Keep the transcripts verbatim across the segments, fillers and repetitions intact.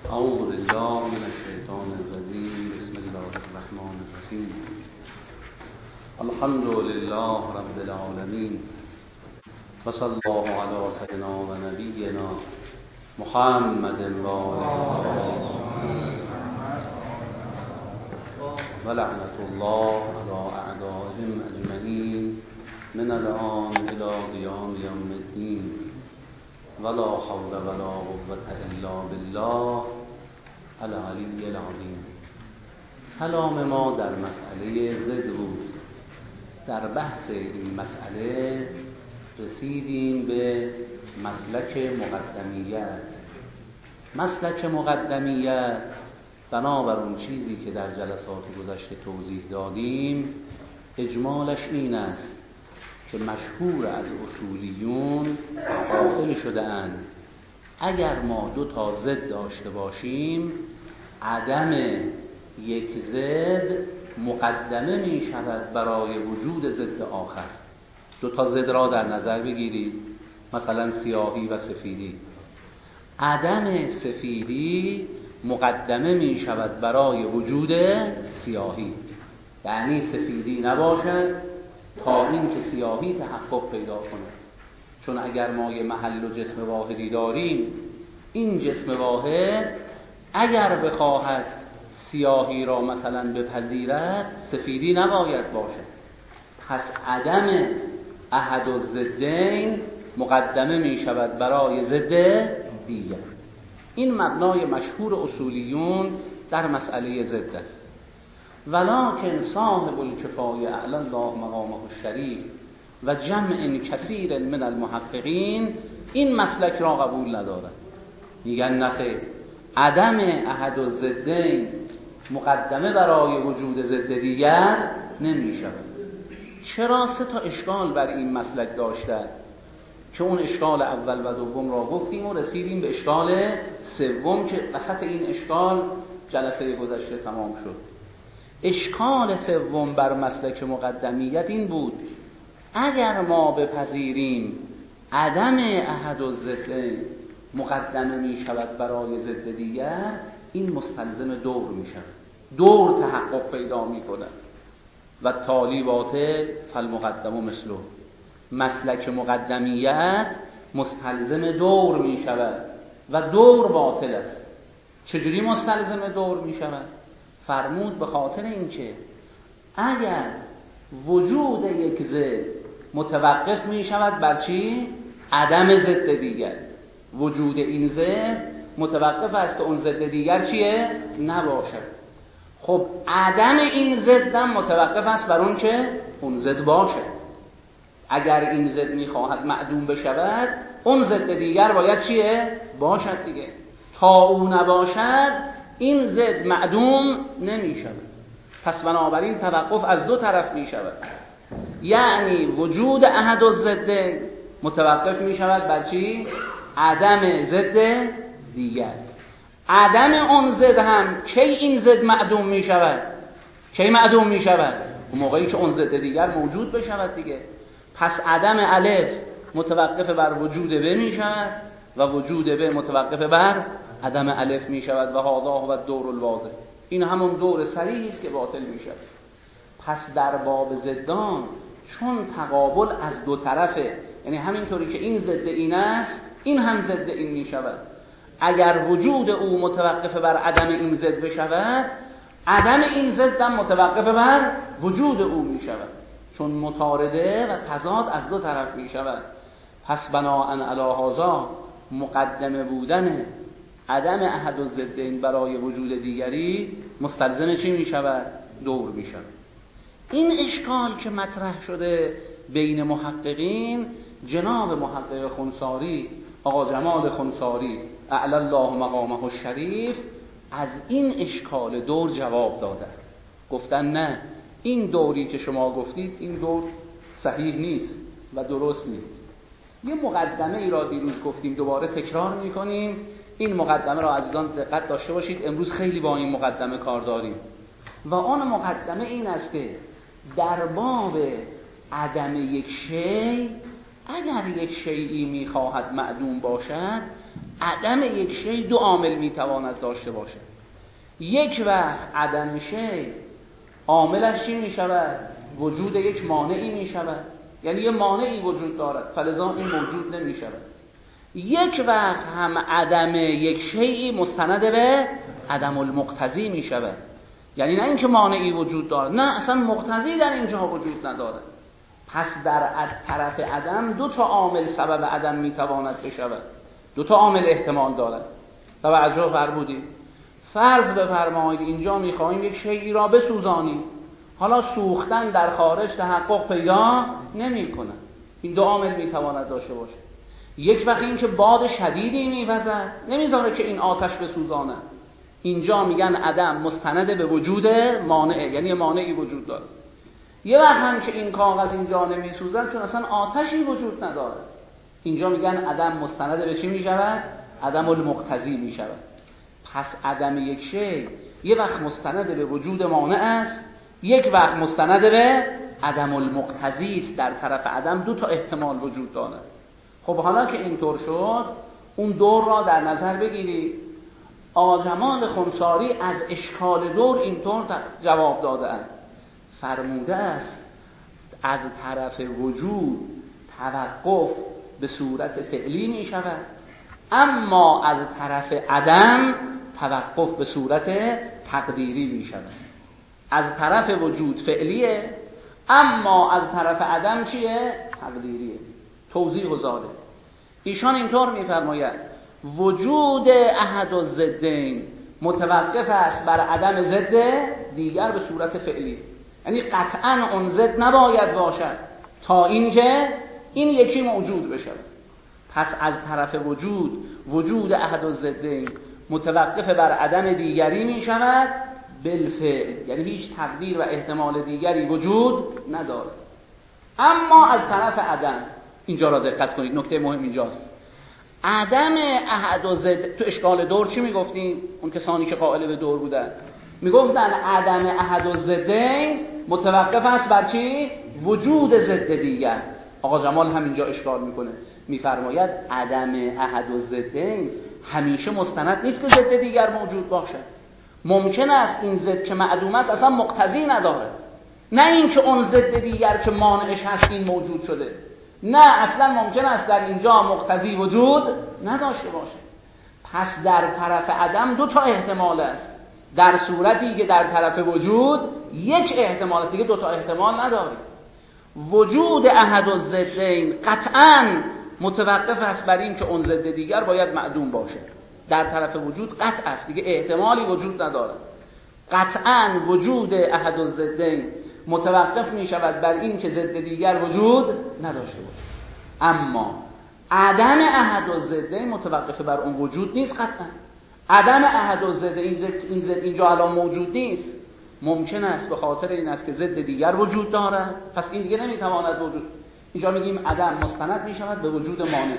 اعوذ بالله من الشیطان الرجیم. بسم الله الرحمن الرحیم. الحمد لله رب العالمین و صلی الله علی سیدنا و نبینا محمد و آله و لعنت الله علی اعدائهم اجمعین من الان الى قیام یوم الدین ولا حول ولا قوة الا بالله العلی العظیم. کلام ما در مسئله ضد بود. در بحث این مسئله رسیدیم به مسلک مقدمیت. مسلک مقدمیت بنابر اون چیزی که در جلسات گذشته توضیح دادیم اجمالش این است که مشهور از اصولیون قائل شده اند اگر ما دو تا ضد داشته باشیم عدم یک ضد مقدمه می شود برای وجود ضد آخر. دو تا ضد را در نظر بگیرید، مثلا سیاهی و سفیدی. عدم سفیدی مقدمه می شود برای وجود سیاهی، یعنی سفیدی نباشد تا این که سیاهی تحقق پیدا کنه. چون اگر ما یه محل و جسم واحدی داریم، این جسم واحد اگر بخواهد سیاهی را مثلا بپذیرد سفیدی نباید باشد. پس عدم احد الضدین مقدمه می شود برای ضد دیگر. این مبنای مشهور اصولیون در مسئله ضد است. ولکن صاحب الکفایه اعلی الله مقامه الشریف و جمع کثیر من المحققین این مسلک را قبول ندارد. میگن نخیر، عدم احد الضدین مقدمه برای وجود ضد دیگر نمی شود. چرا؟ سه تا اشکال بر این مسلک داشتند که اون اشکال اول و دوم را گفتیم و رسیدیم به اشکال سوم که وسط این اشکال جلسه گذشته تمام شد. اشکال سوم بر مسلک مقدمیت این بود اگر ما بپذیریم عدم احد الضدین مقدمه می شود برای ضد دیگر، این مستلزم دور می شود، دور تحقق پیدا می کند و تالی باطل فالمقدم مثله. مسلک مقدمیت مستلزم دور می شود و دور باطل است. چجوری مستلزم دور می شود؟ فرمود به خاطر اینکه اگر وجود یک ضد متوقف می شود بر چی؟ عدم ضد دیگر. وجود این ضد متوقف است که اون ضد دیگر چیه؟ نباشد. خب عدم این ضد هم متوقف است بر اون که اون ضد باشد. اگر این ضد میخواهد معدوم بشود اون ضد دیگر باید چیه؟ باشد دیگه. تا او نباشد این ضد معدوم نمی شود. پس بنابراین توقف از دو طرف می شود، یعنی وجود احد الضدین متوقف می شود بر چی؟ عدم ضد دیگر. عدم اون ضد هم کی این ضد معدوم می شود؟ کی معدوم می شود؟ اون موقعی که اون ضد دیگر موجود بشود دیگه. پس عدم الف متوقف بر وجود ب می شود و وجود ب متوقف بر عدم الف می شود و هذا و دور الواضح. این همون دور صریحی است که باطل می شود. پس در باب ضدان چون تقابل از دو طرفه، یعنی همینطوری که این ضد این است این هم ضد این می شود. اگر وجود او متوقف بر عدم این ضد بشود، عدم این ضد هم متوقف بر وجود او می شود، چون مطارده و تضاد از دو طرف می شود. پس بناءً علی هذا مقدمه بودن عدم احد الضدین برای وجود دیگری مستلزم چی می شود؟ دور می شود. این اشکال که مطرح شده بین محققین، جناب محقق خنساری آقا جمال خنساری اعلی الله مقامه الشریف از این اشکال دور جواب دادن. گفتن نه، این دوری که شما گفتید این دور صحیح نیست و درست نیست. یه مقدمه ای را دیروز گفتیم، دوباره تکرار میکنیم. این مقدمه را عزیزان دقت داشته باشید، امروز خیلی با این مقدمه کار داریم و آن مقدمه این است که در باب عدم یک شی اگر یک شیئی میخواهد معدوم باشد، عدم یک شی دو عامل میتواند داشته باشه. یک وقت عدم شی عاملش چی میشود؟ وجود یک مانعی میشود، یعنی یه مانعی وجود دارد فلذا این موجود نمیشود. یک وقت هم عدم یک شیئی مستند به عدم المقتضی میشود، یعنی نه اینکه مانعی وجود دارد، نه اصلا مقتضی در اینجا وجود ندارد. پس در طرف عدم دو تا عامل سبب عدم میتواند بشود، دو تا عامل احتمال دارد. توجه فرمودید؟ فرض بفرمایید اینجا میخواهیم یک شیئی را بسوزانیم، حالا سوختن در خارج تحقق پیدا نمیکنه. این دو عامل میتواند داشته باشه. یک وقت این که باد شدیدی میوزد نمیذاره که این آتش بسوزانه، اینجا میگن عدم مستند به وجود مانع، یعنی مانعی وجود داره. یه وقت هم که این کاغذ اینجا نمیسوزد چون اصلا آتشی وجود نداره، اینجا میگن عدم مستند به چی میشود؟ عدم المقتضی میشود. پس عدم یک شی یه وقت مستند به وجود مانع است، یک وقت مستند به عدم المقتضی است. در طرف عدم دو تا احتمال وجود دارد. خب حالا که اینطور شد، اون دور را در نظر بگیرید. آقا جمال خنثاری از اشکال دور اینطور جواب داده است، فرموده است از طرف وجود توقف به صورت فعلی می شود، اما از طرف عدم توقف به صورت تقدیری می شود. از طرف وجود فعلیه، اما از طرف عدم چیه؟ تقدیریه. توضیح و زاده. ایشان اینطور می‌فرماید وجود احد الضدین متوقف است بر عدم ضد دیگر به صورت فعلی، یعنی قطعاً اون ضد نباید باشد تا اینکه این یکی موجود بشه. پس از طرف وجود وجود احد الضدین متوقف بر عدم دیگری می شود بالفعل، یعنی هیچ تقدیر و احتمال دیگری وجود نداره. اما از طرف عدم، اینجا را دقت کنید، نکته مهم اینجاست. عدم احد و ضد تو اشکال دور چی میگفتیم؟ اون کسانی که قائل به دور بودن میگفتن عدم احد و ضدین متوقف است بر چی؟ وجود ضد دیگر. آقا جمال هم اینجا اشکال میکنه، میفرماید عدم احد و ضدین همیشه مستند نیست که ضد دیگر موجود باشد. ممکن است این ضد که معدوم است اصلا مقتضی نداره، نه اینکه اون ضد دیگر که مانعش هست این موجود شده، نه اصلا ممکن است در اینجا مقتضی وجود نداشته باشه. پس در طرف عدم دو تا احتمال است، در صورتی که در طرف وجود یک احتمال، دیگه دو تا احتمال نداره. وجود احد الضدین قطعاً متوقف است بر این که اون ضد دیگر باید معدوم باشه. در طرف وجود قطع است، دیگه احتمالی وجود نداره. قطعاً وجود احد الضدین متوقف می شود بر این که ضد دیگر وجود نداشته باشه. اما عدم احد الضدین متوقف بر اون وجود نیست. قطعاً عدم احد الضدین این ضد اینجا الان موجود نیست، ممکن است به خاطر این است که ضد دیگر وجود دارد، پس این دیگه نمیتواند وجود. اینجا میگیم عدم مستند می شود به وجود مانع،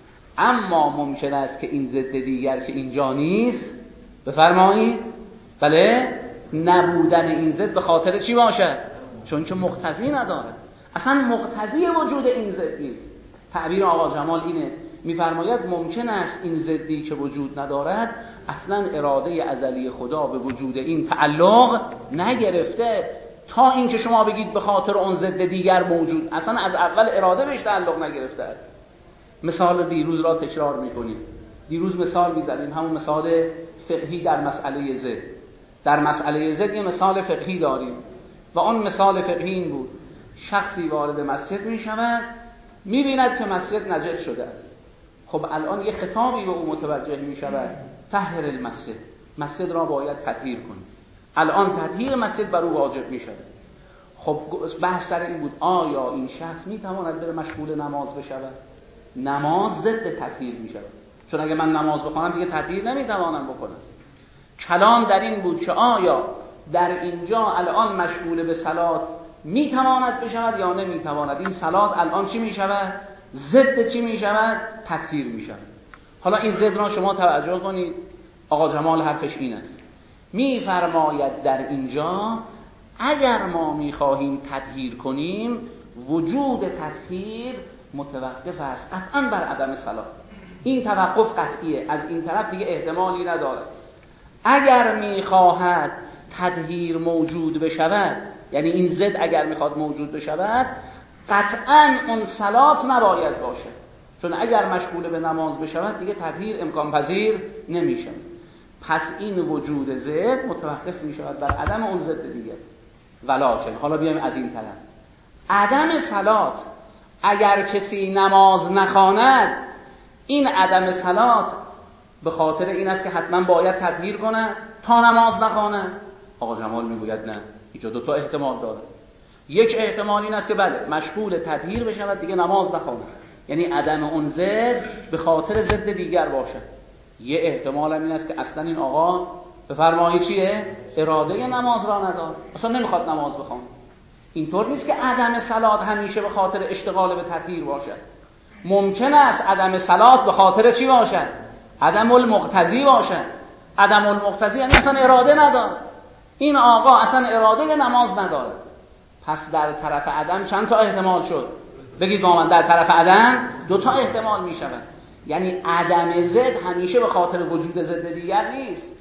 اما ممکن است که این ضد دیگر که اینجا نیست، بفرمایید بله، نبودن این ضد به خاطر چی باشه؟ چون که مقتضی نداره، اصلا مقتضی وجود این ضد نیست. تعبیر آقا جمال اینه، میفرماید ممکن است این ضدی که وجود ندارد اصلا اراده ازلی خدا به وجود این تعلق نگرفته، تا اینکه شما بگید به خاطر اون ضد دیگر موجود، اصلا از اول اراده بهش تعلق نگرفته است. مثال دیروز را تکرار میکنیم، دیروز مثال میزدیم، همون مثال فقهی در مسئله ضد. در مسئله ضد یه مثال فقهی داریم و اون مثال فقهی این بود: شخصی وارد مسجد میشود، میبیند که مسجد نجس شده است. خب الان یه خطابی به او متوجه میشود: طهر المسجد، مسجد را باید تطهیر کنی. الان تطهیر مسجد بر او واجب میشود. خب بحث سر این بود آیا این شخص میتواند بره مشغول نماز بشود؟ نماز ضد تطهیر میشود، چون اگه من نماز بخوانم دیگه تطهیر نمیتوانم بکنم. کلام در این بود که آیا در اینجا الان مشغول به صلات میتواند بشود یا نمیتواند. این صلات الان چی میشود؟ ضد چی میشود؟ تطهیر میشود. حالا این ضد را شما توجه کنید، آقا جمال حرفش این است، میفرماید در اینجا اگر ما میخواهیم تطهیر کنیم، وجود تطهیر متوقف است قطعا بر عدم صلات. این توقف قطعیه، از این طرف دیگه احتمالی نداره. اگر میخواهد تطهیر موجود بشود، یعنی این ضد اگر میخواد موجود بشود، قطعاً اون صلات نباید باشه، چون اگر مشغول به نماز بشود دیگه تطهیر امکان پذیر نمیشه. پس این وجود ضد متوقف میشود بر عدم اون ضد دیگه. ولکن حالا بیایم از این طرف، عدم صلات، اگر کسی نماز نخواند، این عدم صلات به خاطر این است که حتما باید تطهیر کنه تا نماز نخواند. آقا جمال میگوید نه، اینجا دو تا احتمال داره. یک احتمال این است که بله مشغول تطهیر بشود دیگه نماز نخواند، یعنی عدم اون ضد به خاطر ضد دیگر باشه. یه احتمال هم این است که اصلا این آقا بفرمایید چیه؟ اراده نماز را نداره، اصلا نمیخواد نماز بخونه. اینطور نیست که عدم صلات همیشه به خاطر اشتغال به تطهیر باشد. ممکن است عدم صلات به خاطر چی باشد؟ عدم المقتضی باشد. عدم المقتضی یعنی اصلا اراده نداره. این آقا اصلا اراده نماز نداره. پس در طرف عدم چند تا احتمال شد؟ بگید با من، در طرف عدم دو تا احتمال می شود. یعنی عدم ضد همیشه به خاطر وجود ضد دیگر نیست.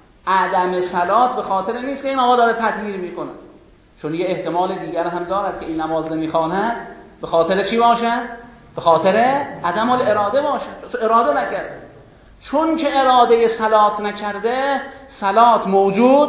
عدم صلات به خاطر نیست که این آقا داره تطهیر میکنه، چون یه احتمال دیگر هم دارد که این نماز نمیخواند به خاطر چی باشه؟ به خاطر عدم الاراده باشه، اراده نکرده. چون که اراده صلات نکرده، صلات موجود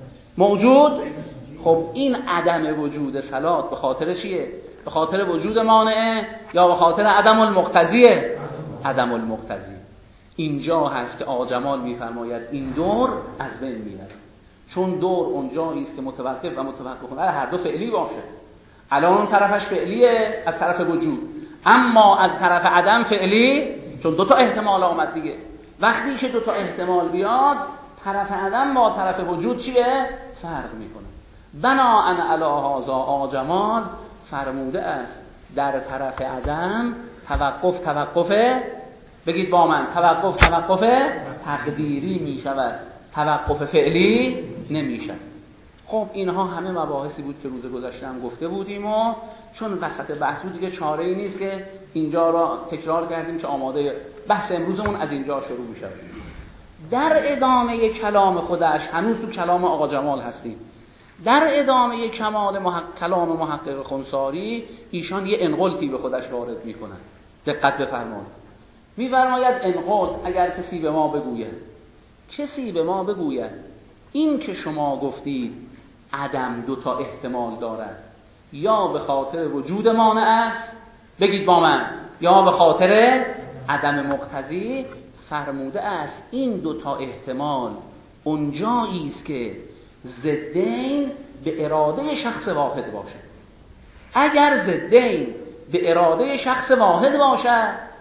موجود خب این عدم وجود صلات به خاطر چیه؟ به خاطر وجود مانعه یا به خاطر عدم المقتضیه؟ عدم المقتضی. اینجا هست که آقا جمال میفرماید این دور از بین میره، چون دور اونجایی است که متوقف و متوقف کنه هر دو فعلی باشه. الان طرفش فعلیه از طرف وجود، اما از طرف عدم فعلی، چون دو تا احتمال آمد دیگه. وقتی که دو تا احتمال بیاد، طرف عدم با طرف وجود چیه؟ فرق میکنه. بناء علی هذا آقا جمال فرموده است در طرف عدم توقف توقف بگید با من، توقف توقف تقدیری می شود، توقف فعلی نمی شود. خب اینها همه مباحثی بود که روز گذشته هم گفته بودیم و چون وسط بحث بود دیگه چاره ای نیست که اینجا را تکرار کردیم که آماده بحث امروزمون از اینجا شروع می شود. در ادامه کلام خودش، هنوز تو کلام آقا جمال هستیم، در ادامه کمال محق... کلام محقق خنثاری ایشان یه انقلتی به خودش وارد می کنند. دقت بفرمایید. می‌فرماید انقض اگر کسی به ما بگوید، کسی به ما بگوید این که شما گفتید عدم دو تا احتمال دارد، یا به خاطر وجود مانع است، بگید با من، یا به خاطر عدم مقتضی، فرموده است این دو تا احتمال اونجایی است که ضدین به اراده شخص واحد باشد. اگر ضدین به اراده شخص واحد باشد،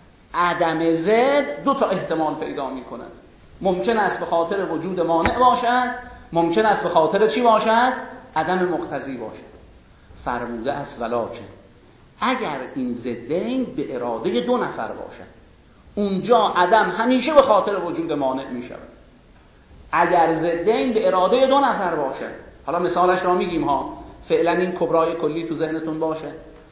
عدم ضد دو تا احتمال پیدا می‌کند. ممکن است به خاطر وجود مانع باشد، ممکن است به خاطر چی باشد؟ عدم مقتضی باشد. فرموده است ولکن اگر این ضدین به اراده دو نفر باشد، اونجا عدم همیشه به خاطر وجود مانع می‌شود. اگر ضدین به اراده دو نفر باشد، حالا مثالش را میگیم ها، فعلا این کبرای کلی تو ذهنتون باشه.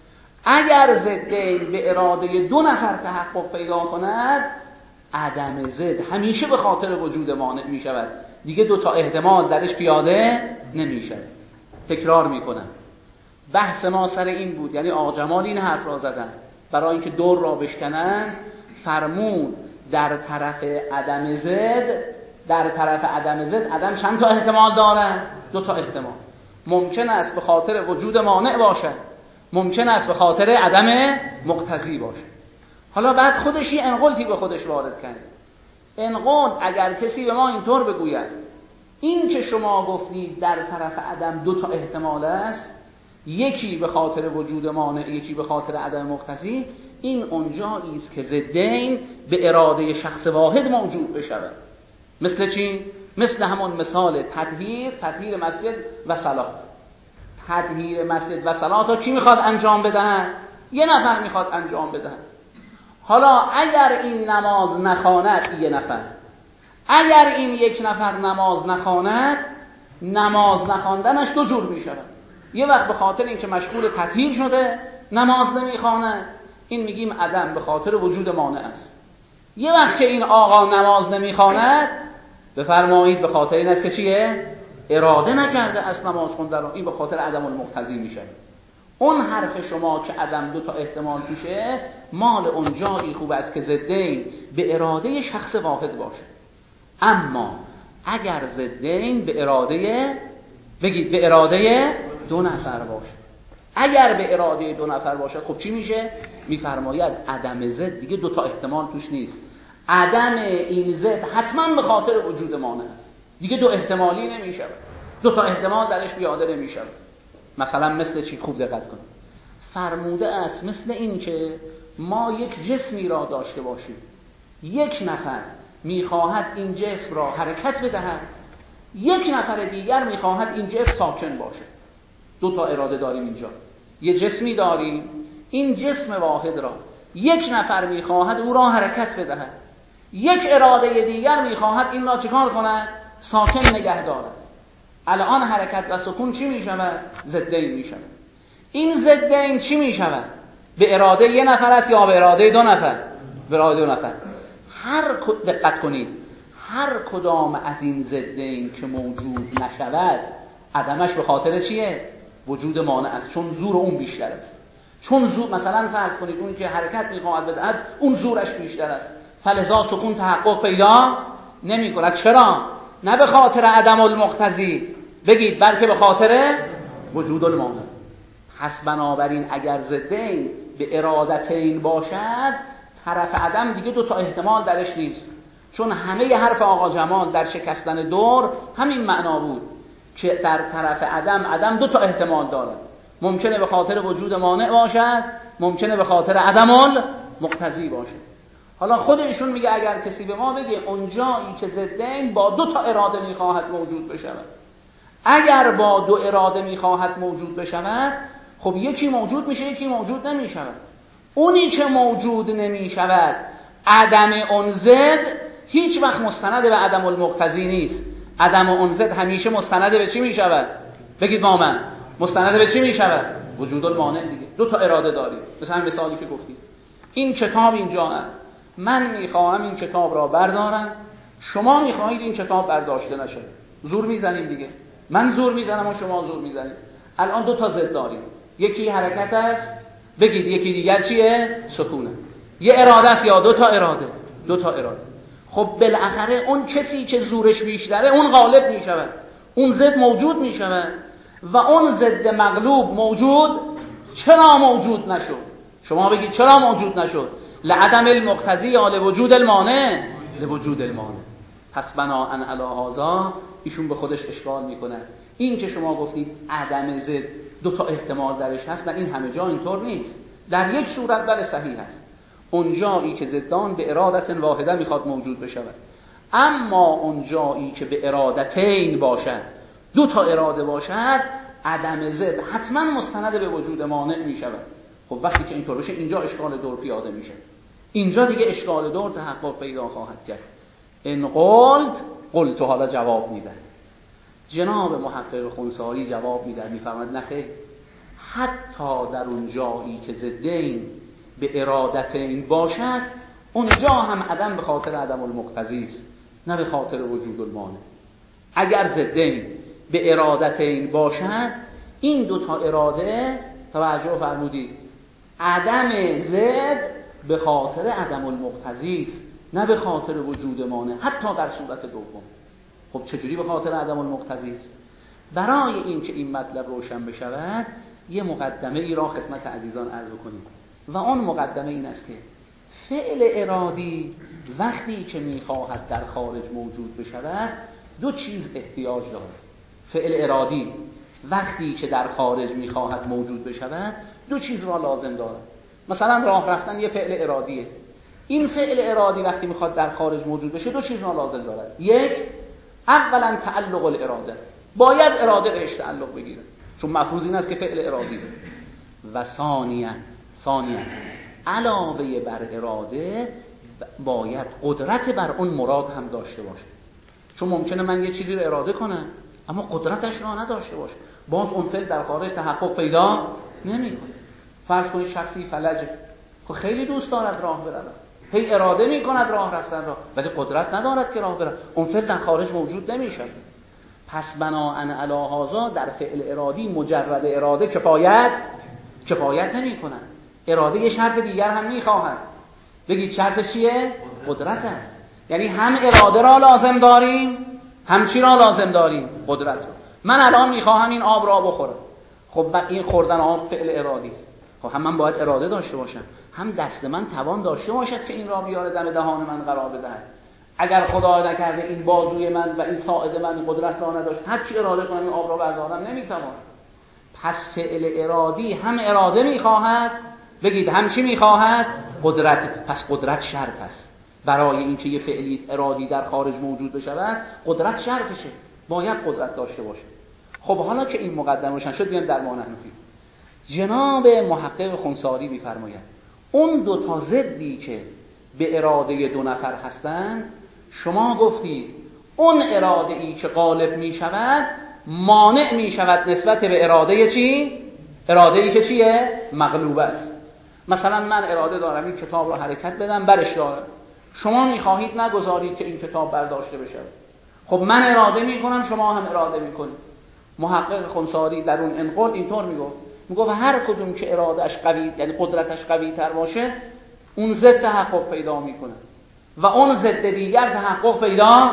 اگر ضدین به اراده دو نفر تحقق پیدا کند، عدم ضد همیشه به خاطر وجود مانع می شود، دیگه دو تا احتمال درش پیاده نمی شود. تکرار می کنم، بحث ما سر این بود، یعنی آقا جمال این حرف را زدن برای اینکه دور را بشکنن. فرمود در طرف عدم ضد، در طرف عدم ضد عدم چند تا احتمال داره؟ دو تا احتمال. ممکن است به خاطر وجود مانع باشد، ممکن است به خاطر عدم مقتضی باشه. حالا بعد خودش یه انقلتی به خودش وارد کرد. انقل اگر کسی به ما اینطور بگوید این که شما گفتید در طرف عدم دو تا احتمال است، یکی به خاطر وجود مانع، یکی به خاطر عدم مقتضی، این اونجایی است که ضدین به اراده شخص واحد موجود بشود. مثل چی؟ مثل همون مثال تطهیر، تطهیر مسجد و صلات. تطهیر مسجد و صلات ها کی میخواد انجام بدهن؟ یه نفر میخواد انجام بدهن. حالا اگر این نماز نخواند یه نفر، اگر این یک نفر نماز نخواند، نماز نخواندنش دو جور میشود. یه وقت به خاطر اینکه مشغول تطهیر شده نماز نمیخواند، این میگیم عدم به خاطر وجود مانع است. یه وقت که این آقا نماز نمیخواند بفرمایید به خاطر این است که چیه؟ اراده نکرده از نماز خوندن، این به خاطر عدم المقتضی میشه. اون حرف شما که عدم دو تا احتمال توشه مال اون جایی خوب است که ضدین به اراده شخص واحد باشه. اما اگر ضدین به اراده بگید به اراده دو نفر باشه، اگر به اراده دو نفر باشه خب چی میشه؟ میفرماید عدم ضد دیگه دو تا احتمال توش نیست. عدم این ضد حتما به خاطر وجود مانع است، دیگه دو احتمالی نمیشه، دو تا احتمال درش بیاده نمیشه. مثلا مثل چی؟ خوب دقت کنید. فرموده است مثل این که ما یک جسمی را داشته باشیم، یک نفر میخواهد این جسم را حرکت بدهد، یک نفر دیگر میخواهد این جسم ساکن باشه. دو تا اراده داریم اینجا. یه جسمی داریم، این جسم واحد را یک نفر میخواهد او را حرکت بدهد، یک اراده دیگر میخواهد این را چیکار کند؟ ساکن نگه دارد. الان حرکت و سکون چی میشود؟ ضدین میشود. این ضدین چی میشود؟ به اراده یه نفر است یا به اراده دو نفر؟ به اراده دو نفر. هر دقت کنید، هر کدام از این ضدین که موجود نشود عدمش به خاطر چیه؟ وجود مانع است، چون زور اون بیشتر است. چون زور، مثلا فرض کنید اون که حرکت میخواهد بدهد اون زورش بیشتر است، فلذا سکون تحقق پیدا نمی کند. چرا؟ نه به خاطر عدم المقتضی بگید، بلکه به خاطر وجود المانع. پس بنابراین اگر ضدین به ارادتین باشد طرف عدم دیگه دو تا احتمال درش نیست، چون همه حرف آقا جمال در شکستن دور همین معنا بود که در طرف عدم عدم دو تا احتمال دارد. ممکنه به خاطر وجود مانع باشد، ممکنه به خاطر عدم المقتضی باشد. حالا خود ایشون میگه اگر کسی به ما بگه اونجایی که ضدین با دو تا اراده میخواهد موجود بشود، اگر با دو اراده میخواهد موجود بشود خب یکی موجود میشه یکی موجود نمیشود. اونی که موجود نمیشود عدم اون ضد هیچ وقت مستند به عدم المقتضی نیست. عدم اون ضد همیشه مستند به چی میشود؟ بگید با من، مستند به چی میشود؟ وجود المانع دیگه. دو تا اراده داریم. مثلا مثالی که گفتیم، این کتاب اینجا هست، من میخواهم این کتاب را بردارم، شما میخواهید این کتاب برداشته نشه، زور میزنیم دیگه. من زور میزنم و شما زور میزنید. الان دو تا ضد داریم، یکی حرکت است، بگید یکی دیگر چیه؟ سکونه. یه اراده است یا دو تا اراده؟ دو تا اراده. خب بالاخره اون کسی که زورش بیشتره اون غالب میشود، اون ضد موجود میشود و اون ضد مغلوب موجود چرا موجود نشد؟ شما بگید چرا موجود نشد؟ لعدم المقتضی یا لوجود المانع؟ لوجود المانع. پس بناءً علی هذا ایشون به خودش اشکال میکنه. این که شما گفتید عدم ضد دو تا احتمال درش هست، نه این همه جا اینطور نیست. در یک صورت بله صحیح است، اون جایی که ضدان به ارادت واحده میخواد موجود بشود، اما اون جایی که به ارادتین باشد، دو تا اراده باشد، عدم ضد حتما مستند به وجود مانع میشود. خب وقتی که اینطور بشه اینجا اشکال دور پیاده میشه، اینجا دیگه اشکال دور تحقق پیدا خواهد کرد. ان قلت قلت حالا جواب میده. جناب محقق خنثاری جواب میده، میفرماید نخیر، حتی در اون جایی که ضدین به ارادتین باشد اونجا هم عدم به خاطر عدم المقتضی است، نه به خاطر وجود المانع. اگر ضدین به ارادتین باشد این دو تا اراده، توجه فرمودید، عدم ضد به خاطر عدم المقتضی است، نه به خاطر وجود مانع، حتی در صورت دوم. خب چجوری به خاطر عدم المقتضی است؟ برای این که این مطلب روشن بشود یه مقدمه ای را خدمت عزیزان عرض کنیم و اون مقدمه این است که فعل ارادی وقتی که میخواهد در خارج موجود بشود دو چیز احتیاج دارد. فعل ارادی وقتی که در خارج میخواهد موجود بشود دو چیز را لازم دارد. مثلا راه رفتن یه فعل ارادیه. این فعل ارادی وقتی میخواد در خارج موجود بشه دو چیز را لازم دارد. یک، اولا تعلق الاراده، باید اراده بهش تعلق بگیره، چون مفروض این است که فعل ارادی. و ثانیاً ثانیاً علاوه بر اراده باید قدرت بر اون مراد هم داشته باشه، چون ممکنه من یه چیزی رو اراده کنم اما قدرتش رو نداشته باشه، باز اون فعل در خارج تحقق پیدا نمیکنه. فرض کنید شخصی فلج، خب خیلی دوست دارد راه بره، هی اراده میکند راه رفتن را، ولی قدرت ندارد که راه بره. اون فعل در خارج موجود نمیشه. پس بناءً علی هذا در فعل ارادی مجرد اراده کفایت کفایت نمیکند. اراده یه شرط دیگر هم میخواهد. بگید شرطش چیه؟ قدرت است. یعنی هم اراده را لازم داریم، هم چی را لازم داریم؟ قدرت را. من الان میخواهم این آب را بخورم. خب این خوردن آب فعل ارادی است. خب هم من باید اراده داشته باشم، هم دست من توان داشته باشد که این را بیاره دم دهان من قرار بدهد. اگر خدا نکرده این بازوی من و این ساعد من قدرت را نداشت، هر چی اراده کنم این آب را بردارم نمیتوانم. پس فعل ارادی هم اراده میخواهد، بگید هم چی میخواهد؟ قدرت. پس قدرت شرط است. برای اینکه یه فعلی ارادی در خارج موجود بشود قدرت شرطشه، باید قدرت داشته باشه. خب حالا که این مقدمه روشن شد، بیان در معنی. جناب محقق خنثاری می‌فرماید اون دو تا ضدی که به اراده دو نفر هستند، شما گفتید اون اراده ای که غالب می‌شود مانع می‌شود نسبت به اراده چی؟ اراده ای که چیه؟ مغلوب است. مثلا من اراده دارم این کتاب رو حرکت بدم، برش دارم. شما می‌خواهید نگذارید که این کتاب برداشته بشه. خب من اراده می‌کنم، شما هم اراده می‌کنید. محقق خنثاری در اون انقل اینطور میگفت، میگفت هر کدوم که ارادهش قوی، یعنی قدرتش قوی تر باشه، اون ضد تحقق پیدا میکنه و اون ضد دیگر تحقق پیدا،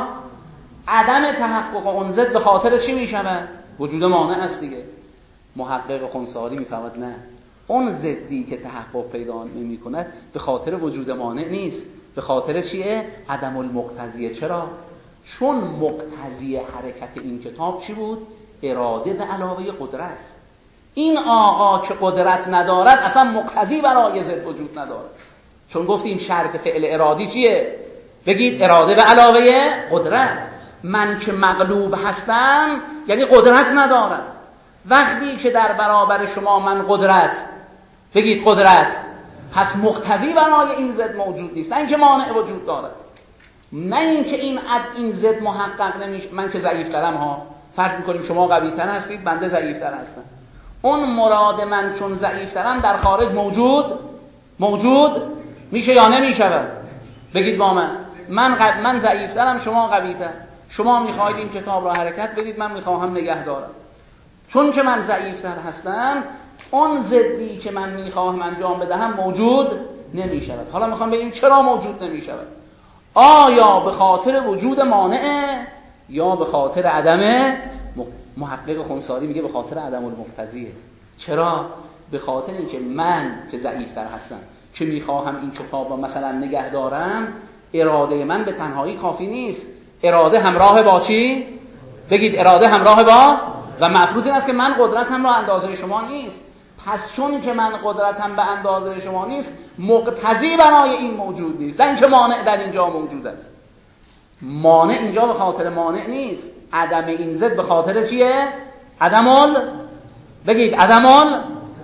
عدم تحقق اون ضد به خاطر چی میشود؟ وجود مانع است دیگه. محقق خنثاری میفهمد نه، اون ضدی که تحقق پیدا نمیکند به خاطر وجود مانع نیست، به خاطر چیه؟ عدم المقتضیه. چرا؟ چون مقتضی حرکت این کتاب چی بود؟ اراده به علاوه قدرت. این آقا که قدرت ندارد اصلا مقتضی برای ضد وجود ندارد. چون گفتیم شرط فعل ارادی چیه؟ بگید اراده به علاوه قدرت. من که مغلوب هستم یعنی قدرت ندارم. وقتی که در برابر شما من قدرت، بگید قدرت، پس مقتضی برای این ضد موجود نیست، نه اینکه مانع وجود دارد، نه اینکه این عد این ضد محقق نمیشه. من که ضعیف‌ترم ها، فرض می‌کنیم شما قوی‌تر هستید، بنده ضعیف‌تر هستم. اون مراد من چون ضعیف‌ترم در خارج موجود موجود میشه یا نمیشه؟ بگید با من. من قد من ضعیف‌ترم، شما قوی‌تر. شما می‌خواید این کتاب را حرکت بدید، من می‌خواهم نگه دارم. چون که من ضعیف‌تر هستم، اون ضدی که من می‌خواهم انجام بدهم موجود نمی‌شود. حالا می‌خوام ببینیم چرا موجود نمی‌شود. آیا به خاطر وجود مانعه یا به خاطر عدم؟ محقق خنثاری میگه به خاطر عدم المقتضیه. چرا؟ به خاطر اینکه من که ضعیف‌تر هستم که میخواهم این کتاب رو مثلا نگه دارم، اراده من به تنهایی کافی نیست. اراده همراه با چی؟ بگید اراده همراه با، و مفروض این است که من قدرتم را اندازه شما نیست. پس چون که من قدرتم به اندازه شما نیست، مقتضی برای این موجود نیست، نه اینکه مانع در اینجا موجود است. مانع اینجا به خاطر مانع نیست، عدم این ضد به خاطر چیه؟ عدمال، بگید عدمال.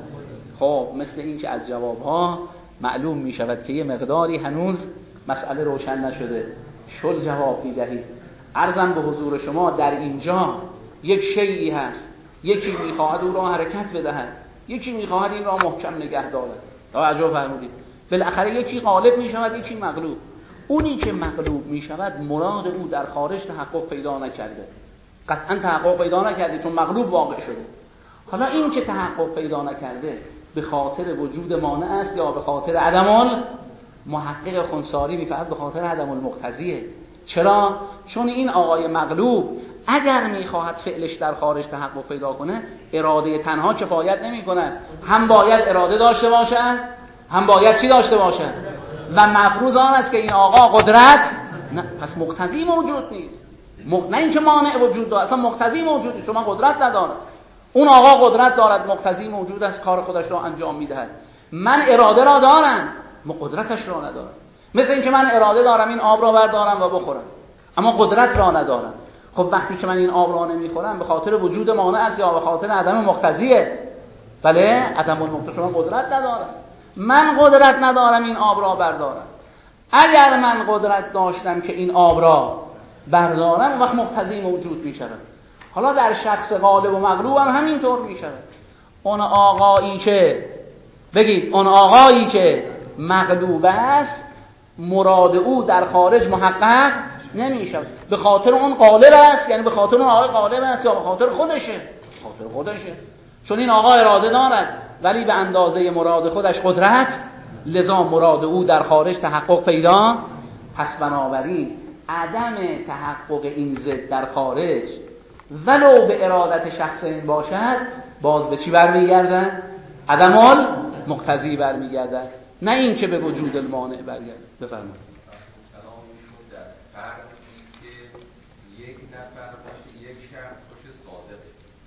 خب مثل این که از جوابها معلوم می شود که یه مقداری هنوز مسئله روشن نشده. شل جواب می دهید. عرضم به حضور شما در اینجا یک شیئی هست، یکی می خواهد او را حرکت بدهد، یکی می خواهد این را محکم نگه دارد. توجه فرمودید؟ بالاخره یکی غالب می شود، یکی مغلوب. اونی که مغلوب می شود مراد او در خارج تحقق پیدا نکرده، قطعا تحقق پیدا نکرده چون مغلوب واقع شده. حالا این که تحقق پیدا نکرده به خاطر وجود مانع است یا به خاطر عدم؟ محقق خنثاری میفهمد به خاطر عدم المقتضیه. چرا؟ چون این آقای مغلوب اگر میخواهد فعلش در خارج تحقق پیدا کنه، اراده تنها کفایت نمیکنه، هم باید اراده داشته باشن، هم باید چی داشته باشن؟ و مفروض آن است که این آقا قدرت نه، پس مقتضی موجود نیست. مق... نه اینکه مانع وجود داره، اصلا مقتضی موجود نیست، چون من قدرت ندارم. اون آقا قدرت دارد، مقتضی موجود است، کار خودش را انجام میدهد. من اراده را دارم، ما قدرتش را ندارم. مثل اینکه من اراده دارم این آب را بردارم و بخورم، اما قدرت را ندارم. خب وقتی که من این آب را نمیخورم به خاطر وجود مانع است یا به خاطر عدم مقتضیه؟ بله، عدم المقتضی. چون من قدرت ندارم، من قدرت ندارم این آب را بردارم. اگر من قدرت داشتم که این آب را بردارم، اون وقت مقتضی موجود می شود. حالا در شخص غالب و مغلوب هم همینطور می شود. اون آقایی که، بگید اون آقایی که مغلوب است، مراد او در خارج محقق نمیشه. به خاطر اون غالب است، یعنی به خاطر اون آقای غالب است یا به خاطر خودشه؟ خاطر خودشه. چون این آقا اراده دارد ولی به اندازه مراد خودش قدرت، لذا مراد او در خارج تحقق پیدا. پس بنابراین عدم تحقق این ضد در خارج ولو به ارادت شخص این باشد، باز به چی برمیگردد؟ عدم المقتضی برمیگردد، نه این که به وجود المانع برگردد. بفرمایید. یک نفر باشه، یک شخص باشه صادق،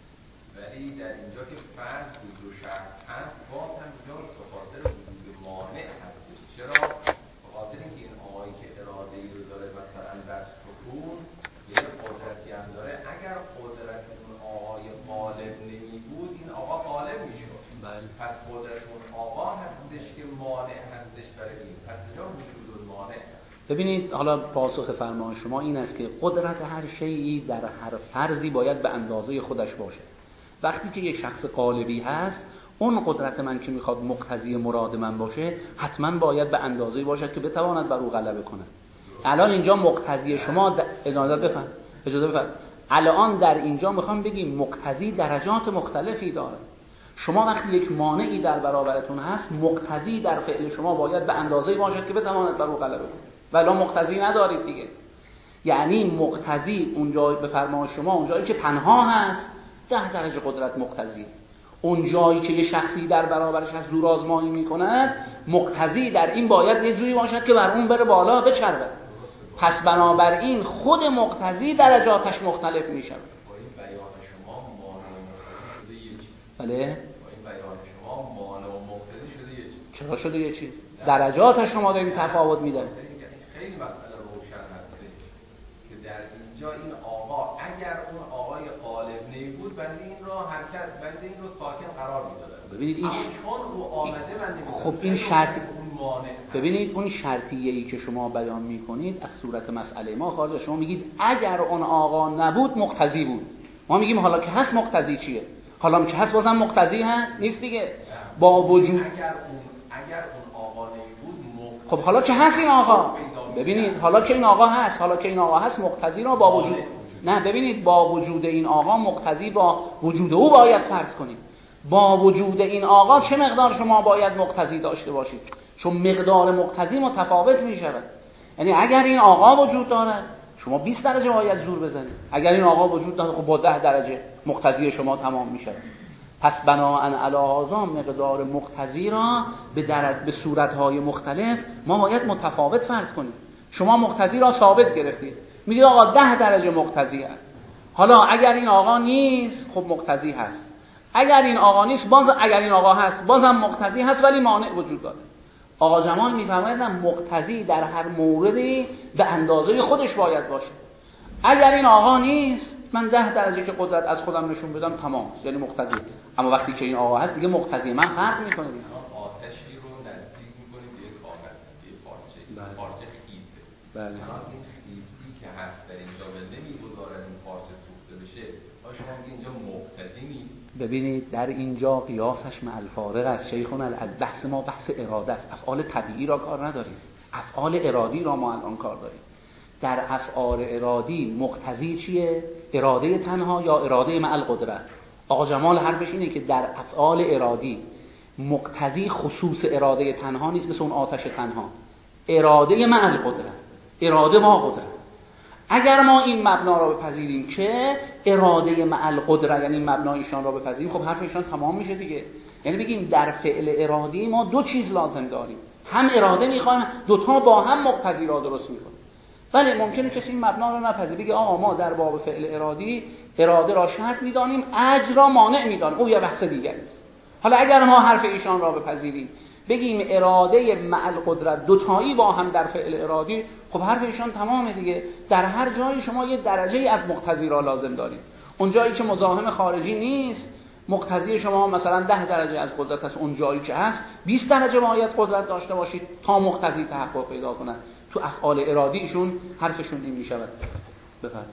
ولی در اینجا که فرض بود دو شخص هست، باز هم اینجا به خاطر وجود مانع هست. چرا؟ به خاطر اینکه این آقایی که اراده ای رو داره مثلا در سکون یه قدرتی هم داره، اگر قدرت اون آقای غالب نمی بود این آقا غالب میشد. بله. پس قدرت اون آقا هستش که مانع هستش برای این، پس اینجا وجود المانع. ببینید حالا پاسخ فرمان شما این است که قدرت هر شیئی در هر فرضی باید به اندازه خودش باشه. وقتی که یک شخص غالبی هست، اون قدرت من که میخواد مقتضی مراد من باشه حتما باید به اندازه‌ای باشد که بتواند بر او غلبه کنه. الان اینجا مقتضی شما د... اجازه بفهم اجازه بفهم الان در اینجا میخوام بگیم مقتضی درجات مختلفی داره. شما وقتی یک مانعی در برابرتون هست، مقتضی در فعل شما باید به اندازه‌ای باشد که بتواند بر او غلبه کنه. ولی مقتضی ندارید دیگه. یعنی مقتضی اونجا به فرمان شما اونجایی که تنها هست ده درجه قدرت مقتضی، اونجایی که یه شخصی در برابرش از زور آزمایی میکند مقتضی در این باید یه جوری باشد که بر اون بره بالا بچربه. پس بنابراین خود مقتضی درجاتش مختلف میشه. با این بیان شما مانع و مقتضی شده یه چیز. بله. با این بیان شما مانع و مقتضی شده یه چیز. چرا شده یه چیز؟ درجاتش شما دارید تفاوت میدن. خیلی مسئله روشن هست که در اینجا این آقا اگر اون آقای غالب نمی بود بنده این را حرکت بنده این رو ساکن قرار میدادن. ببینید این ش... چون او آمده بنده خب این شرط ببینید اون شرطیه ای که شما بیان میکنید از صورت مسئله ما خارج. شما میگید اگر اون آقا نبود مقتضی بود. ما میگیم حالا که هست مقتضی چیه؟ حالا که هست بازم مقتضی هست نیست دیگه. با وجود اگر اون اگر اون آقا نمی بود مقتضی. خب حالا که هست این آقا، ببینید حالا که این آقا هست حالا که این آقا هست مقتضی را با وجود نه ببینید با وجود این آقا مقتضی با وجود او باید فرض کنید. با وجود این آقا چه مقدار شما باید مقتضی داشته باشید؟ چون مقدار مقتضی متفاوت می شود. یعنی اگر این آقا وجود دارد شما بیست درجه باید زور بزنید. اگر این آقا وجود دارد خب با ده درجه مقتضی شما تمام می شود. پس بناءً علی هذا مقدار مقتضی را به درجه به صورت‌های مختلف ما باید متفاوت فرض کنیم. شما مقتضی را ثابت گرفتید، میگید آقا ده درجه مقتضی است. حالا اگر این آقا نیست خب مقتضی هست. اگر این آقا نیست باز اگر این آقا هست بازم مقتضی هست ولی مانع وجود داره. آقا جمال میفرمایند مقتضی در هر موردی به اندازه خودش باید باشه. اگر این آقا نیست من ده درجه که قدرت از خودم نشون بدم تمام یعنی مقتضی. اما وقتی که این آقا هست دیگه مقتضی من فرق میکنه دیگه. آتشی رو نزدیک میکنیم به یک کاغذ، به یک پارچه، پارچه خیسه. بله. این خیسی که هست در اینجا و نمیگذارد این پارچه سوخته بشه، آیا شما میگید اینجا مقتضی نیست؟ ببینید در اینجا قیاسش مع الفارق است. شیخون از بحث ما بحث اراده است. افعال طبیعی را کار نداریم، افعال ارادی را ما الان کار داریم. در افعال ارادی مقتضی چیه؟ اراده تنها یا اراده مع القدرت؟ آقا جمال حرفش اینه که در افعال ارادی مقتضی خصوص اراده تنها نیست مثل اون آتش تنها، اراده مع القدرت، اراده با قدرت. اگر ما این مبنا را بپذیریم که اراده مع القدرت یعنی مبنای ایشان را بپذیریم خب حرف ایشان تمام میشه دیگه. یعنی بگیم در فعل ارادی ما دو چیز لازم داریم، هم اراده میخوایم دوتا با هم مقتضی را درست میکنیم. بله ممکنه کسی این مبنا رو نپذیره بگه آقا ما در باب فعل ارادی اراده را شرط میدانیم اجر را مانع میدانیم، او یه بحث دیگه است. حالا اگر ما حرف ایشان را بپذیریم بگیم اراده مع القدرت دوتایی با هم در فعل ارادی خب حرف ایشان تمامه دیگه. در هر جایی شما یه درجه از مقتضی را لازم دارید. اون جایی که مزاحم خارجی نیست مقتضی شما مثلا ده درجه از قدرت است، اون جایی که هست بیست درجه باید قدرت داشته باشید تا مقتضی تحقق پیدا کنه. تو افعال ارادی ایشون حرفشون این میشود. بفرمایید.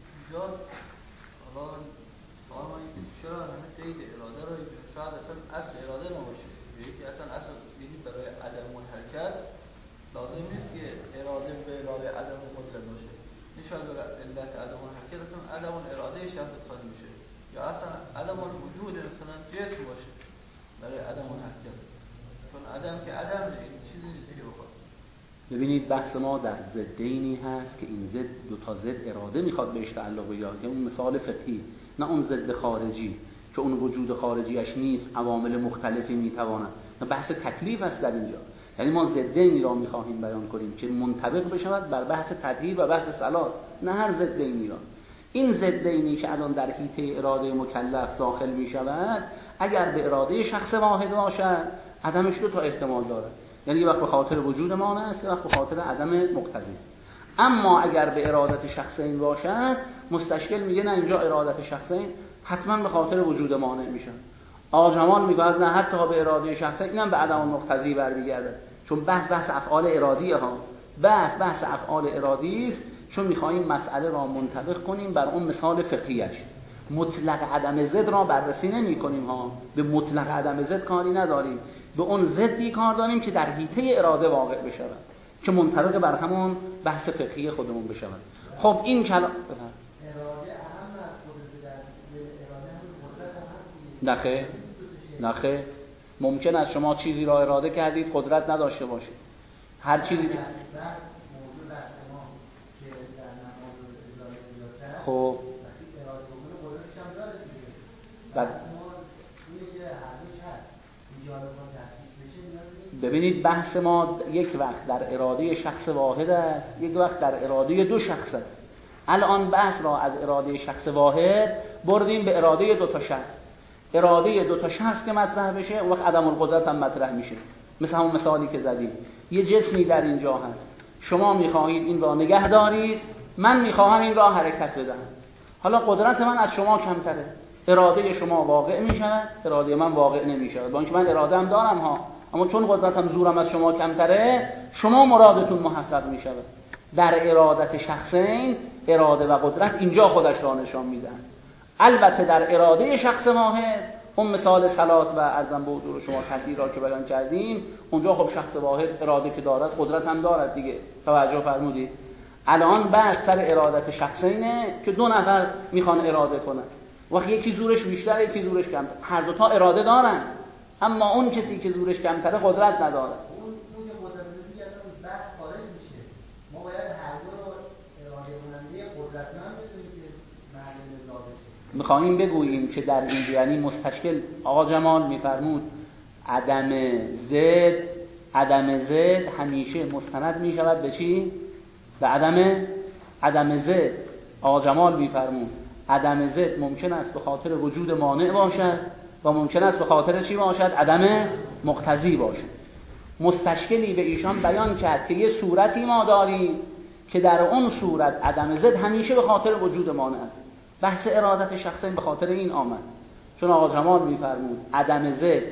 حالا سوال ما اینه چرا همه قید اراده رو شاید اصلا اصل اراده نباشه، یکی اصلا اصل دیدی برای عدم الحرکت لازم نیست که اراده به اراده عدم قدرت باشه. این شاید علت عدم حرکت اصلا عدم اراده شخص خالی میشه، یا اصلا عدم وجود مثلا جسم باشه برای عدم حرکت، چون عدم که عدم این چیزی نیست که بخواد. ببینید بحث ما در ضدینی هست که این ضد دو تا ضد اراده میخواد بهش تعلق بگیره، اون مثال فقهی، نه اون ضد خارجی که اون وجود خارجیش نیست، عوامل مختلفی میتوانند. نه بحث تکلیف است در اینجا. یعنی ما ضدینی را میخواهیم بیان کنیم که منطبق بشود بر بحث تطهیر و بحث صلات، نه هر ضدینی را. این ضدینی که الان در حیطه اراده مکلف داخل میشود، اگر به اراده شخص واحد باشد عدمش دو تا احتمال دارد، یعنی یه وقت به خاطر وجود مانع است، یه وقت به خاطر عدم مقتضی. اما اگر به ارادت شخصین باشد، مستشکل میگه نه اینجا ارادت شخصین حتما به خاطر وجود مانع میشن. آقا جمال میگه نه حتی به اراده شخصین، اینم به عدم مقتضی برمیگرده، چون بحث بحث افعال ارادیه ها، بحث بحث افعال ارادی است، چون میخوایم مسئله را منطبق کنیم بر اون مثال فقهیش. مطلق عدم ضد را بررسی نمی کنیم ها، به مطلق عدم ضد کاری نداریم، به اون ضدی کار داریم که در حیطه اراده واقع بشود، که منطبق بر همون بحث فقهی خودمون بشود. خب این کلام اراده اهم از قدرت، در اراده هم قدرت هست. نخه نخه ممکن است شما چیزی را اراده کردید قدرت نداشته باشید. هر چیزی که خب بعد ببینید بحث ما یک وقت در اراده شخص واحد است، یک وقت در اراده دو شخص است. الان بحث را از اراده شخص واحد بردیم به اراده دو تا شخص. اراده دو تا شخص که مطرح بشه اون وقت عدم القدرت هم مطرح میشه. مثل همون مثالی که زدیم، یه جسمی در اینجا هست، شما میخواهید این را نگه دارید، من میخواهم این را حرکت بدم. حالا قدرت من از شما کمتره، اراده شما واقع میشود، اراده من واقع نمیشود، با اینکه من اراده هم دارم ها، اما چون قدرتم زورم از شما کمتره، شما مرادتون محقق میشود. در ارادت شخصین اراده و قدرت اینجا خودش را نشان میدن. البته در اراده شخص واحد، اون مثال صلات و ارزم به حضور شما تطهیر را که بیان کردیم، اونجا خب شخص واحد اراده که دارد قدرت هم دارد دیگه. توجه فرمودید؟ الان بحث سر ارادت شخصینه که دو نفر میخوان اراده کنن، وقت یکی زورش بیشتره یکی زورش کمتره، هر دو تا اراده دارن، اما اون کسی که زورش کمتره قدرت نداره. اون اون که قدرت نداره از بحث خارج میشه. ما باید هر دو رو اراده کننده قدرتمند بدونیم که معلوم ذاتش. میخواهیم بگوییم که در این یعنی مستشکل آقا جمال میفرمود عدم ضد، عدم ضد همیشه مستند میشود به چی؟ به عدم عدم ضد. آقا جمال میفرمود عدم ضد ممکن است به خاطر وجود مانع باشد و ممکن است به خاطر چی باشد؟ عدم مقتضی باشد. مستشکلی به ایشان بیان کرد که یه صورتی ما داریم که در اون صورت عدم ضد همیشه به خاطر وجود مانع است. بحث ارادت شخصین به خاطر این آمد، چون آقا جمال میفرمود عدم ضد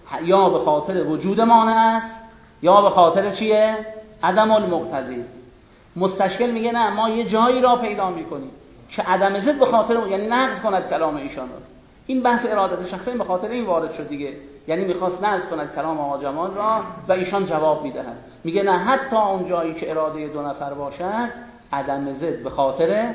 یا به خاطر وجود مانع است یا به خاطر چیه؟ عدم المقتضی. مستشکل میگه نه، ما یه جایی را پیدا میکنیم که عدم ضد به خاطر، یعنی نقض کند کلام ایشان را. این بحث ارادت شخصی به خاطر این وارد شد دیگه، یعنی میخواست نقض کند کلام آقا جمال را و ایشان جواب میدهند. میگه نه، حتی اون جایی که اراده دو نفر باشد عدم ضد به خاطر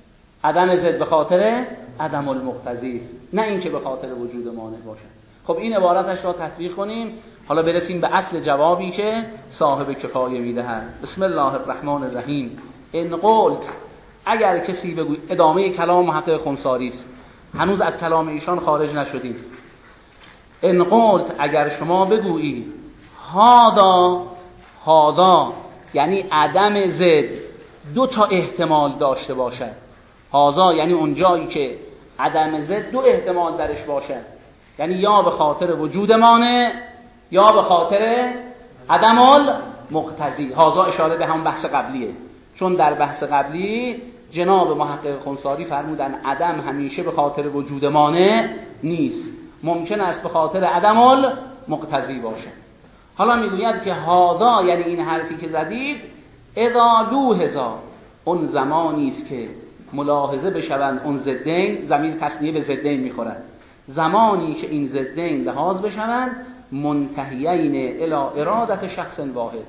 عدم ضد به خاطر عدم المقتضی است، نه اینکه به خاطر وجود مانع باشد. خب این عبارتش را تطبیق کنیم، حالا برسیم به اصل جوابی که صاحب کفایه میدهد. بسم الله الرحمن الرحیم. ان قلت، اگر کسی بگوید، ادامه کلام محقق خنثاری است، هنوز از کلام ایشان خارج نشدیم. ان قلت، اگر شما بگویید هادا هادا یعنی عدم ضد دو تا احتمال داشته باشد. هادا یعنی اون جایی که عدم ضد دو احتمال درش باشد، یعنی یا به خاطر وجود مانع یا به خاطر عدم المقتضی. هادا اشاره به هم بحث قبلیه، چون در بحث قبلی جناب محقق خنثاری فرمودن عدم همیشه به خاطر وجود مانع نیست، ممکن است به خاطر عدم المقتضی باشه. حالا میگوید که هادا یعنی این حرفی که زدید، اذا لوحظا، اون زمانی است که ملاحظه بشوند اون ضدین، ضمیر تثنیه به ضدین میخورد، زمانی که این ضدین لحاظ بشوند، منتهیین الی ارادت شخص واحد،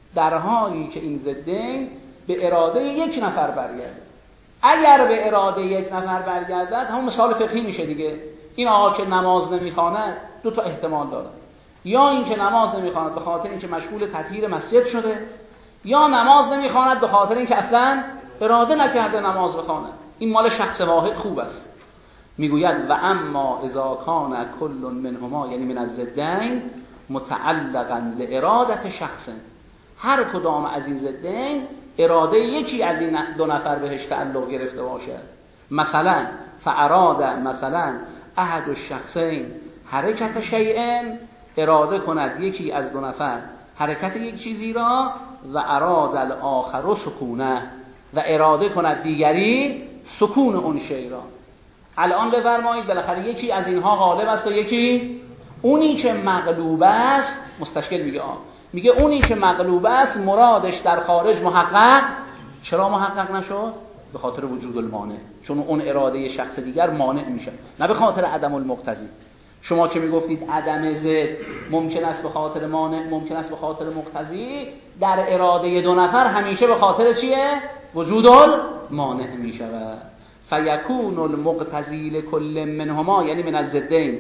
در حالی که این ضدین به اراده یک نفر برگرده. اگر به اراده یک نفر برگردد همون مثال فقهی میشه دیگه. این آقا که نماز نمیخواند دو تا احتمال داره، یا این که نماز نمیخواند به خاطر اینکه مشغول تطهیر مسجد شده، یا نماز نمیخواند به خاطر اینکه اصلا اراده نکرده نماز بخواند. این مال شخص واحد خوب است. میگوید و اما اذا کان کل منهما، یعنی من الضدین، متعلقا لارادت شخص، هر کدام از این ضدین اراده یکی از این دو نفر بهش تعلق گرفته باشد. مثلا فاراد مثلا احد الشخصین حرکت شیئن، اراده کند یکی از دو نفر حرکت یک چیزی را، و اراد الاخر سکونه، و اراده کند دیگری سکون اون شی را. الان بفرمایید بالاخره یکی از اینها غالب است و یکی اونی که مغلوب است. مستشکل میگه آه میگه اونی که مغلوب است مرادش در خارج محقق. چرا محقق نشد؟ به خاطر وجود المانع، چون اون اراده شخص دیگر مانع میشه، نه به خاطر عدم المقتضی. شما که میگفتید عدم ضد ممکن است به خاطر مانع، ممکن است به خاطر مقتضی، در اراده دو نفر همیشه به خاطر چیه؟ وجود المانع میشود. فیکون المقتضی لکل منهما، یعنی من الضدین،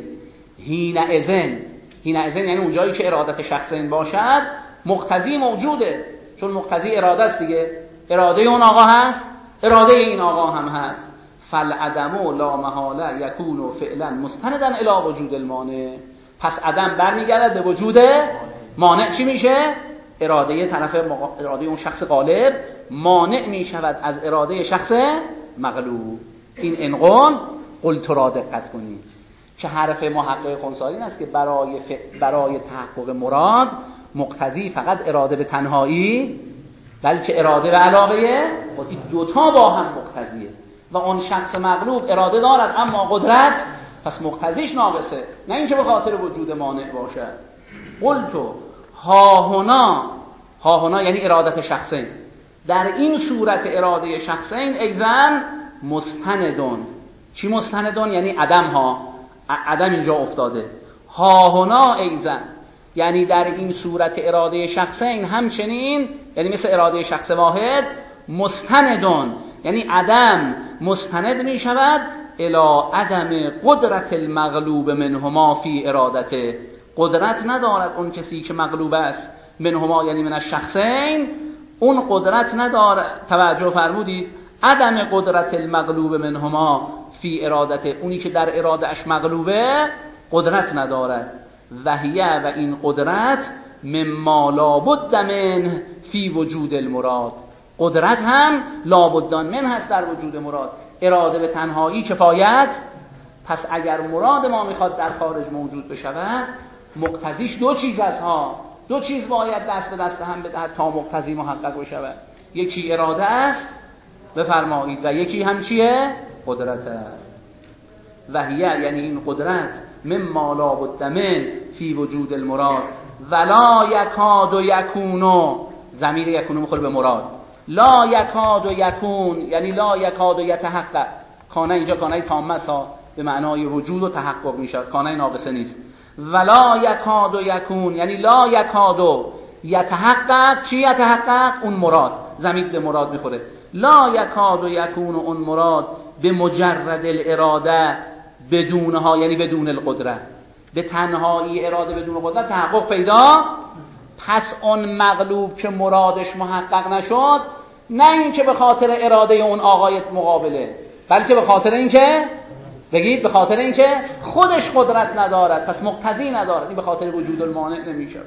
حینئذ، حینئذ یعنی اونجایی که ارادت شخصین باشد مقتضی موجوده، چون مقتضی اراده است دیگه. اراده اون آقا هست، اراده این آقا هم هست. فالعدم لا محاله یکون فعلا مستندا الی وجود المانع، پس عدم برمیگردد به وجود مانع. چی میشه؟ اراده طرف مقا... اراده اون شخص غالب مانع میشود از اراده شخص مغلوب. این انقل قلت را دقت کنید که حرف محقق خنثی است که برای ف... برای تحقق مراد مقتضی فقط اراده به تنهایی، بلکه اراده به علاوه خود، این دوتا با هم مقتضیه. و اون شخص مغلوب اراده دارد اما قدرت، پس مقتضیش ناقصه، نه اینکه به خاطر وجود مانع باشد. قلتو ها هنا، ها هنا یعنی ارادت شخصین، در این صورت اراده شخصین ایزن مستندون. چی مستندون؟ یعنی عدم ها، عدم اینجا افتاده. ها هنا ایزن یعنی در این صورت اراده شخصین همچنین، یعنی مثل اراده شخص واحد، مستندون یعنی عدم مستند می شود الی عدم قدرت المغلوب منهما فی ارادته. قدرت ندارد اون کسی که مغلوب است، منهما یعنی من الشخصین، اون قدرت ندارد. توجه فرمودید؟ عدم قدرت المغلوب منهما فی ارادته، اونی که در اراده اش مغلوبه قدرت ندارد. وحیه، و این قدرت مما لابد من فی وجود المراد، قدرت هم لابدان من هست در وجود مراد. اراده به تنهایی کفایت، پس اگر مراد ما میخواد در خارج موجود بشود مقتضیش دو چیز است ها، دو چیز باید دست به دست هم بدهد تا مقتضی محقق بشود. یکی اراده است بفرمایید و یکی هم چیه؟ قدرت است. وحیه یعنی این قدرت مما لابد من فی وجود المراد، ولا یکاد یکونو، ضمیر یکونو میخوره به مراد. لا یکاد یکون یعنی لا یکاد یتحقق. کانه اینجا کانه تامه ها به معنای وجود و تحقق میشد، کانه ناقصه نیست. ولا یکاد یکون یعنی لا یکاد یتحقق. چی یتحقق؟ اون مراد، ضمیر به مراد میخوره. لا یکاد یکون اون مراد به مجرد الاراده بدونها، یعنی بدون القدرت، به تنهایی اراده بدون قدرت تحقق پیدا. پس اون مغلوب که مرادش محقق نشد، نه این که به خاطر اراده اون آقای مقابله، بلکه به خاطر این که بگید به خاطر این که خودش قدرت ندارد، پس مقتضی ندارد، این به خاطر وجود المانع نمیشه.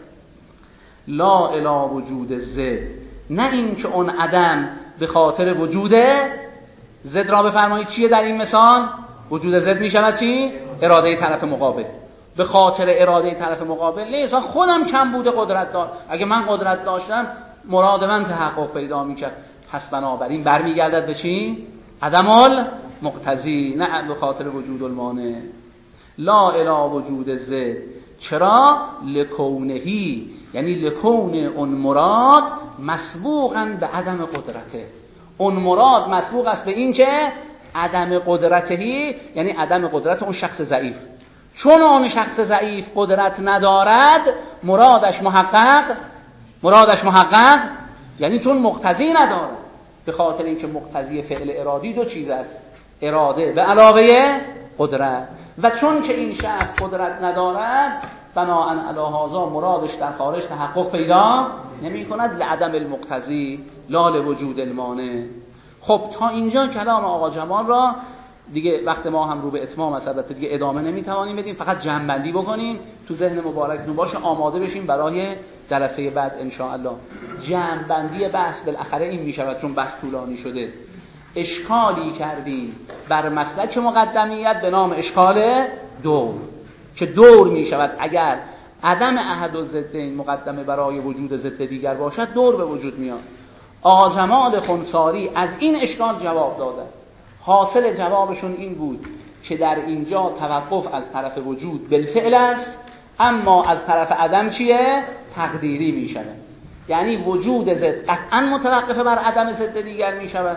لا الی وجود زد، نه این که اون عدم به خاطر وجود زد را بفرمایید. چیه در این مثال؟ وجود زد میشود چی؟ اراده طرف مقابل. به خاطر اراده طرف مقابل نیست، خودم کم بوده قدرت دار، اگه من قدرت داشتم مراد من تحقق پیدا میکرد. پس بنابراین برمیگردد به چی؟ عدم المقتضی، نه به خاطر وجود المانع. لا الی وجود زد، چرا؟ لکونهی یعنی لکون اون مراد مسبوقاً به عدم قدرته. اون مراد مسبوق است به این که عدم قدرتهی یعنی عدم قدرت اون شخص ضعیف. چون اون شخص ضعیف قدرت ندارد مرادش محقق مرادش محقق یعنی چون مقتضی نداره، به خاطر اینکه مقتضی فعل ارادی دو چیز است، اراده به علاوه قدرت، و چون که این شخص قدرت ندارد بناهن علی هذا مرادش در خارج تحقق پیدا نمی کند لعدم المقتضی لا لوجود المانع. خب تا اینجا کلام آقا جمال را دیگه وقت ما هم رو به اتمام است، البته دیگه ادامه نمیتوانیم بدیم، فقط جمع‌بندی بکنیم تو ذهن مبارکتون باشه، آماده بشیم برای جلسه بعد ان شاء الله. جمع‌بندی بحث بالاخره این میشود چون بحث طولانی شده. اشکالی کردیم بر مسلک مقدمیت به نام اشکال دور، که دور میشود اگر عدم احد الضدین مقدمه برای وجود ضد دیگر باشد، دور به وجود میاد. آقا جمال خنثاری از این اشکال جواب داده. حاصل جوابشون این بود که در اینجا توقف از طرف وجود بالفعل است، اما از طرف عدم چیه؟ تقدیری می شود. یعنی وجود ضد قطعا متوقف بر عدم ضد دیگر می شود،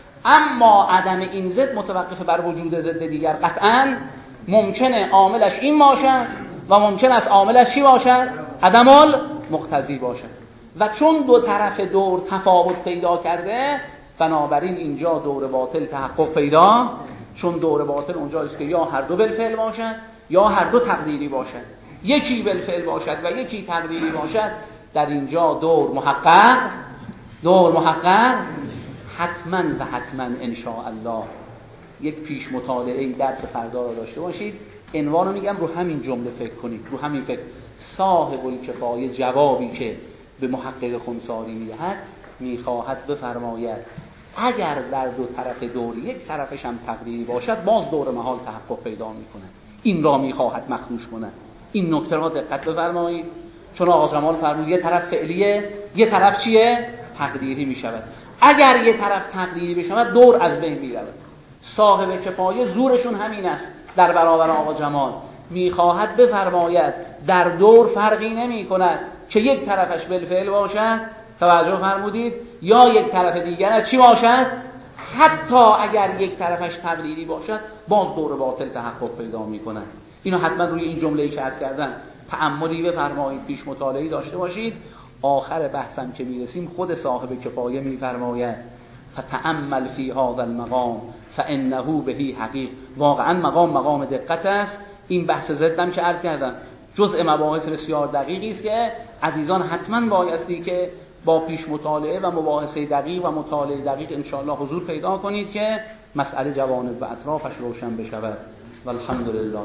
اما عدم این ضد متوقف بر وجود ضد دیگر قطعا ممکنه عاملش این باشد و ممکن است عاملش چی باشد؟ عدم المقتضی باشد. و چون دو طرف دور تفاوت پیدا کرده، بنابراین اینجا دور باطل تحقق پیدا، چون دور باطل اونجا است که یا هر دو بالفعل باشد یا هر دو تقدیری باشد. یکی بالفعل باشد و یکی تقدیری باشد، در اینجا دور محقق دور محقق حتما و حتما ان شاء الله. یک پیش مطالعه درس فردا را داشته باشید، عنوانو میگم رو همین جمله فکر کنید، رو همین فکر. صاحب الکفایه جوابی که به محقق خنثاری میدهد میخواهد بفرماید اگر در دو طرف دور یک طرفش هم تقدیری باشد، باز دور محال تحقق پیدا میکنه. این را میخواهد مخدوش کنه. این نکته را دقت بفرمایید، چون آقا جمال فرمود یه طرف فعلیه یه طرف چیه؟ تقدیری میشود. اگر یه طرف تقدیری بشود دور از بین میرود. صاحب کفایه زورشون همین است در برابر آقا جمال، میخواهد بفرماید در دور فرقی نمی کند که یک طرفش بالفعل باشد، توجه فرمودید، یا یک طرف دیگر چی باشد، حتی اگر یک طرفش تقدیری باشد باز دور باطل تحقق پیدا می کند. اینو حتما روی این جمله‌ای که عرض کردم تأملی بفرمایید، پیش مطالعه‌ای داشته باشید. آخر بحثم که میرسیم خود صاحب کفایه میفرماید فتأمل فی هذا المقام فانه بهی حقیق. واقعا مقام مقام دقت است. این بحث ضدم که عرض کردم جزء مباحث بسیار دقیقی است که عزیزان حتما بایستی که با پیش مطالعه و مباحثه دقیق و مطالعه دقیق ان شاء الله حضور پیدا کنید که مسئله جوانب و اطرافش روشن بشود. والحمدلله.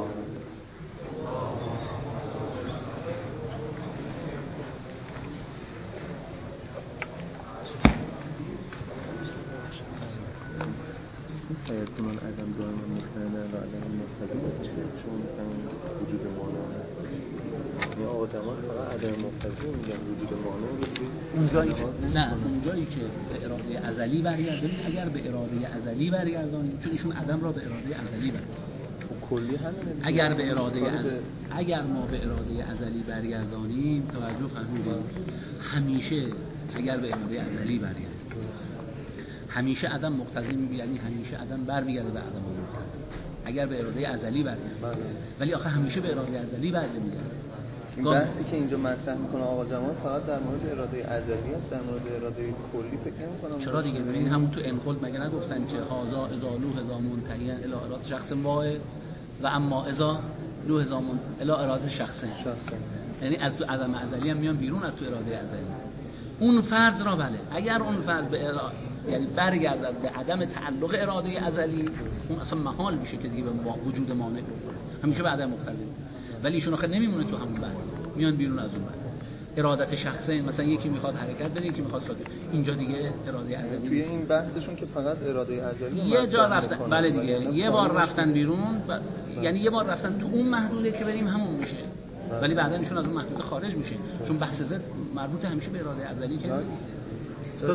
فیکون العدم دائما مستند و عدم مقتضی چون وجود مانع هست. یا آقا جمال فقط عدم مقتضی میگن، وجود مانع اونجایی که نه اونجایی که به اراده ازلی برگردیم، اگر به اراده ازلی برگردانیم، چون ایشون عدم را به اراده ازلی برگردانیم، کلی همینه. اگر به اراده از... اگر ما به اراده ازلی برگردانیم، توجه فرمودید، همیشه اگر به اراده ازلی برگردیم همیشه عدم مقتضی میگه، یعنی همیشه عدم برمیگرده به عدم مقتضی اگر به اراده ازلی برگرده. ولی آخه همیشه به اراده ازلی برمیگرده. این بحثی که اینجا مطرح میکنه آقا جمال فقط در مورد اراده ازلی است، در مورد اراده کلی فکر نمی‌کنم. چرا دیگه؟ ببین همون تو انخلد مگه نگفتن که هازا اذا لو هزا منتهیا الی اراده شخص واحد و اما اذا لو هزا من الی اراده شخص شخص، یعنی از تو عدم ازلی هم میان بیرون از تو اراده ازلی. اون فرض را بله، اگر اون فرض به اراده یعنی برگردد به عدم تعلق اراده ازلی، اون اصلا محال میشه که دیگه به وجود مانع همیشه به عدم مقتضی. ولی ایشون آخه نمیمونه تو همون بحث، میان بیرون از اون بحث. ارادت شخصه، مثلا یکی میخواد حرکت بده یکی میخواد ساکت، اینجا دیگه اراده ازلی توی این بحثشون که فقط اراده ازلی یه جا رفتن، بله دیگه یه بار رفتن بیرون و... یعنی یه بار رفتن تو اون محدوده که بریم همون میشه، ولی بعدا ایشون از اون محدوده خارج میشه، چون بحث ضد مربوط همیشه به اراده ازلی که